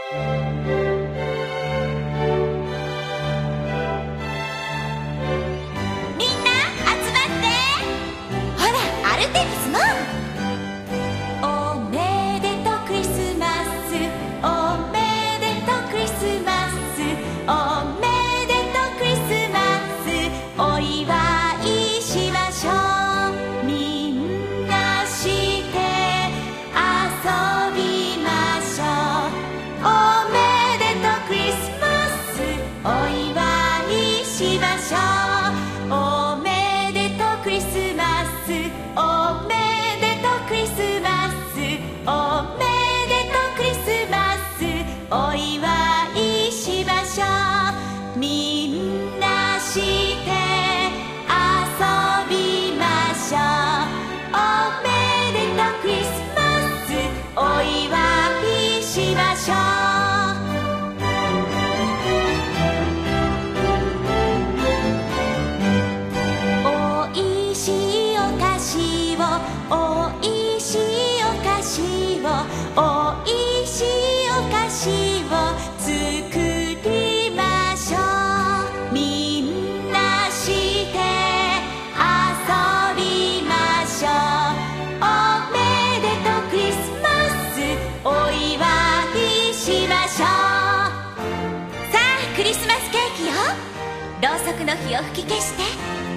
ろうそくの火を吹き消して。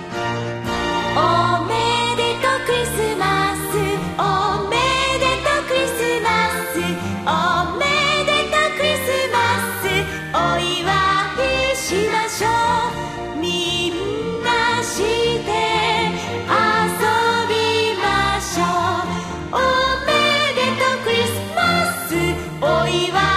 おめでとうクリスマス、おめでとうクリスマス、おめでとうクリスマス、お祝いしましょう。みんなして遊びましょう。おめでとうクリスマス、お祝い